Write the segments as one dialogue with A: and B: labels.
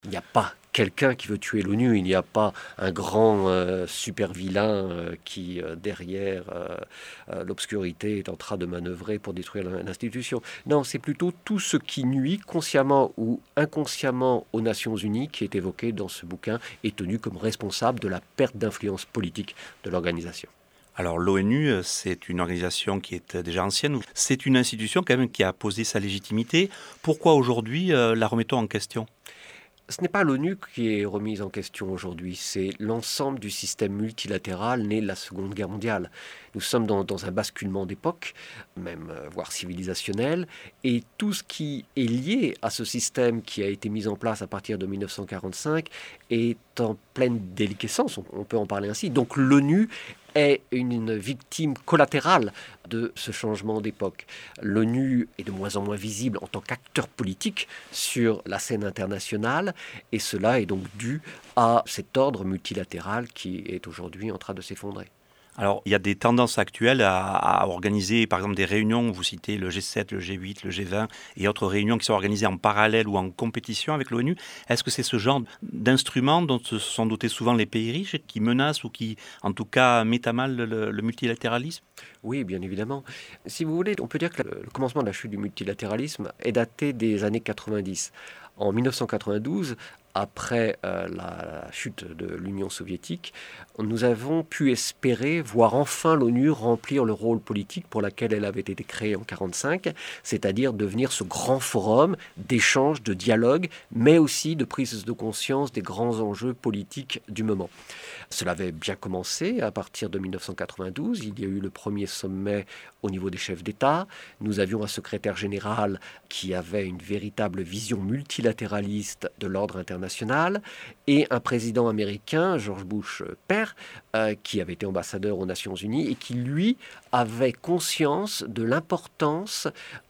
A: Il n'y a pas quelqu'un qui veut tuer l'ONU, il n'y a pas un grand super vilain qui, derrière l'obscurité, est en train de manœuvrer pour détruire l'institution. Non, c'est plutôt tout ce qui nuit consciemment ou inconsciemment aux Nations Unies, qui est évoqué dans ce bouquin, est tenu comme responsable de la perte d'influence politique de l'organisation.
B: Alors l'ONU, c'est une organisation qui est déjà ancienne. C'est une institution quand même qui a posé sa légitimité. Pourquoi aujourd'hui la remettons en question ?
A: Ce n'est pas l'ONU qui est remise en question aujourd'hui, c'est l'ensemble du système multilatéral né de la Seconde Guerre mondiale. Nous sommes dans un basculement d'époque, même voire civilisationnel, et tout ce qui est lié à ce système qui a été mis en place à partir de 1945 est en pleine déliquescence, on peut en parler ainsi. Donc l'ONU est une victime collatérale de ce changement d'époque. L'ONU est de moins en moins visible en tant qu'acteur politique sur la scène internationale, et cela est donc dû à cet ordre multilatéral qui est aujourd'hui en train de s'effondrer.
B: Alors, il y a des tendances actuelles à organiser, par exemple, des réunions. Vous citez le G7, le G8, le G20 et autres réunions qui sont organisées en parallèle ou en compétition avec l'ONU. Est-ce que c'est ce genre d'instruments dont se sont dotés souvent les pays riches qui menacent ou qui, en tout cas, mettent à mal le multilatéralisme ?
A: Oui, bien évidemment. Si vous voulez, on peut dire que le commencement de la chute du multilatéralisme est daté des années 90. En 1992, après la chute de l'Union soviétique, nous avons pu espérer voir enfin l'ONU remplir le rôle politique pour lequel elle avait été créée en 1945, c'est-à-dire devenir ce grand forum d'échange, de dialogue, mais aussi de prise de conscience des grands enjeux politiques du moment. Cela avait bien commencé à partir de 1992. Il y a eu le premier sommet au niveau des chefs d'État. Nous avions un secrétaire général qui avait une véritable vision multilatéraliste de l'ordre international et un président américain, George Bush père, qui avait été ambassadeur aux Nations Unies et qui, lui, avait conscience de l'importance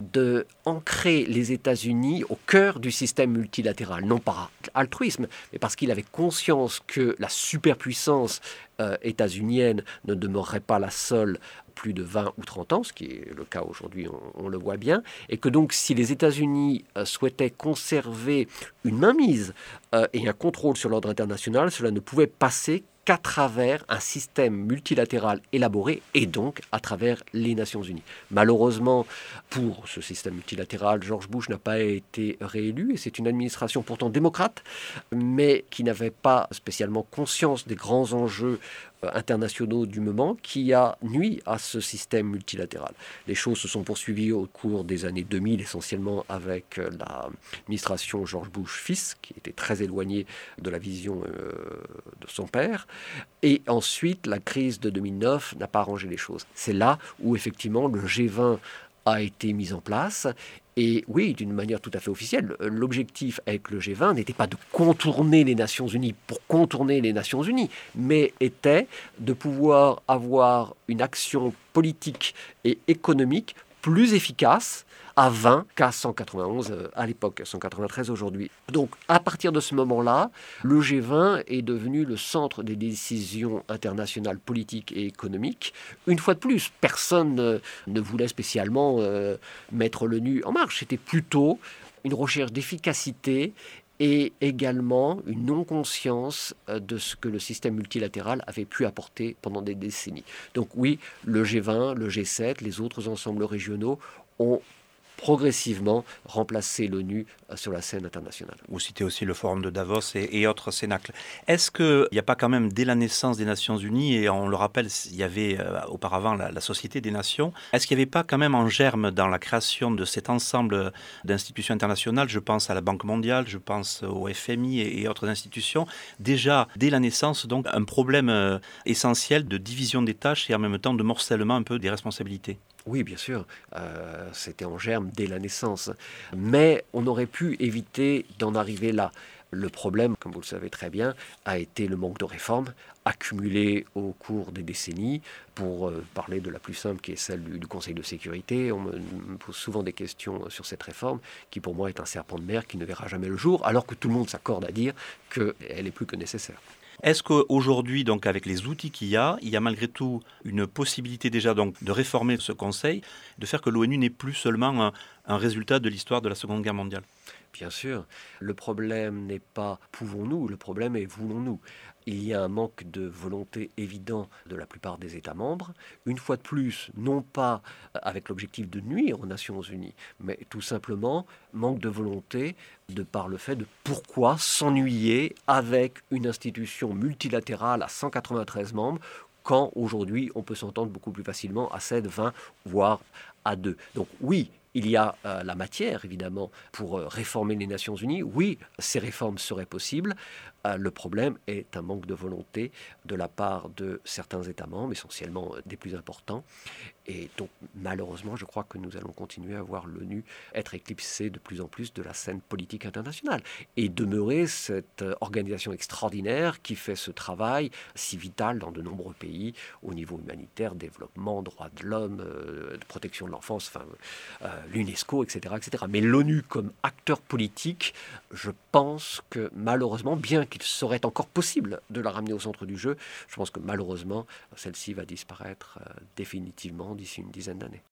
A: d'ancrer les États-Unis au cœur du système multilatéral, non par altruisme, mais parce qu'il avait conscience que la superpuissance états-unienne ne demeurerait pas la seule plus de 20 ou 30 ans, ce qui est le cas aujourd'hui, on le voit bien, et que donc si les États-Unis souhaitaient conserver une mainmise et un contrôle sur l'ordre international, cela ne pouvait passer qu'à travers un système multilatéral élaboré et donc à travers les Nations Unies. Malheureusement, pour ce système multilatéral, George Bush n'a pas été réélu et c'est une administration pourtant démocrate, mais qui n'avait pas spécialement conscience des grands enjeux internationaux du moment qui a nui à ce système multilatéral. Les choses se sont poursuivies au cours des années 2000, essentiellement avec l'administration George Bush fils, qui était très éloignée de la vision de son père. Et ensuite, la crise de 2009 n'a pas arrangé les choses. C'est là où, effectivement, le G20 a été mis en place. Et oui, d'une manière tout à fait officielle, l'objectif avec le G20 n'était pas de contourner les Nations Unies pour contourner les Nations Unies, mais était de pouvoir avoir une action politique et économique plus efficace à 20 qu'à 191 à l'époque, 193 aujourd'hui. Donc à partir de ce moment-là, le G20 est devenu le centre des décisions internationales politiques et économiques. Une fois de plus, personne ne voulait spécialement mettre l'ONU en marche. C'était plutôt une recherche d'efficacité et également une non-conscience de ce que le système multilatéral avait pu apporter pendant des décennies. Donc oui, le G20, le G7, les autres ensembles régionaux ont progressivement remplacer l'ONU sur la scène internationale.
B: Vous citez aussi le Forum de Davos et autres cénacles. Est-ce qu'il n'y a pas quand même, dès la naissance des Nations Unies, et on le rappelle, il y avait auparavant la Société des Nations, est-ce qu'il n'y avait pas quand même en germe dans la création de cet ensemble d'institutions internationales, je pense à la Banque mondiale, je pense au FMI et autres institutions, déjà dès la naissance, donc un problème essentiel de division des tâches et en même temps de morcellement un peu des responsabilités ?
A: Oui, bien sûr, c'était en germe dès la naissance. Mais on aurait pu éviter d'en arriver là. Le problème, comme vous le savez très bien, a été le manque de réformes accumulé au cours des décennies. Pour parler de la plus simple, qui est celle du Conseil de sécurité, on me pose souvent des questions sur cette réforme, qui pour moi est un serpent de mer qui ne verra jamais le jour, alors que tout le monde s'accorde à dire qu'elle est plus que nécessaire.
B: Est-ce qu'aujourd'hui, donc, avec les outils qu'il y a malgré tout une possibilité déjà donc, de réformer ce Conseil, de faire que l'ONU n'est plus seulement un résultat de l'histoire de la Seconde Guerre mondiale ?
A: Bien sûr, le problème n'est pas pouvons-nous, le problème est voulons-nous. Il y a un manque de volonté évident de la plupart des États membres, une fois de plus, non pas avec l'objectif de nuire aux Nations Unies, mais tout simplement manque de volonté de par le fait de pourquoi s'ennuyer avec une institution multilatérale à 193 membres quand aujourd'hui on peut s'entendre beaucoup plus facilement à 7, 20, voire à 2. Donc oui, il y a la matière, évidemment, pour réformer les Nations Unies. Oui, ces réformes seraient possibles. Le problème est un manque de volonté de la part de certains États membres, essentiellement des plus importants. Et donc, malheureusement, je crois que nous allons continuer à voir l'ONU être éclipsée de plus en plus de la scène politique internationale et demeurer cette organisation extraordinaire qui fait ce travail si vital dans de nombreux pays au niveau humanitaire, développement, droits de l'homme, de protection de l'enfance, enfin, l'UNESCO, etc., etc. Mais l'ONU comme acteur politique, je pense que malheureusement, bien qu'il serait encore possible de la ramener au centre du jeu, je pense que malheureusement, celle-ci va disparaître définitivement d'ici une dizaine d'années.